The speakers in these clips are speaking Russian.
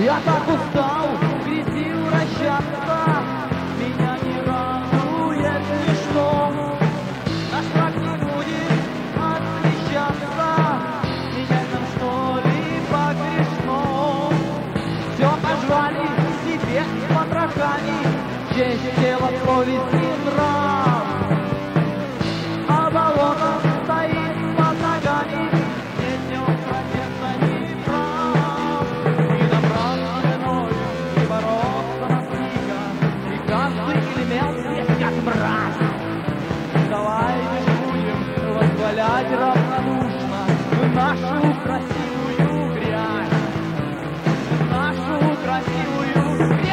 Я так устал в грязи вращаться, меня не радует ничто. Наш враг не будет отличаться, менять нам что ли погрешно. Все пожрали себе с потрохами, честь, тело, совесть и нрав. А болото стоит под ногами, не днем протеста не прав. И напрасно мною не бороться настига, и каждый элемент здесь как мразь. Давай не будем восхвалять равнодушно нашу красивую грязь, нашу красивую грязь.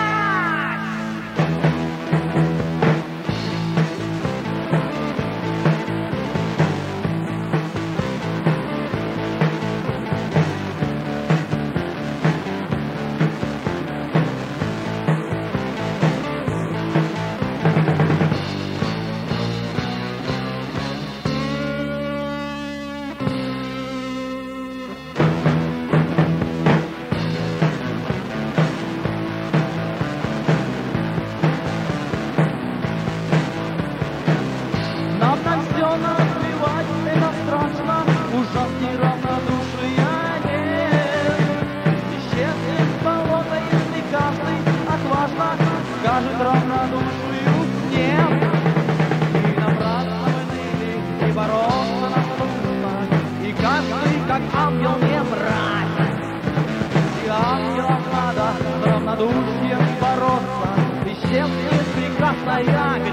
Ужасный равнодушия нет. Исчезнет болото, если каждый отважно скажет равнодушию нет. И напрасно мы ныли, и бороться нам трудно, и каждый, как ангел, не мразь. И ангелам надо с равнодушием бороться, исчезнет прекрасная грязь.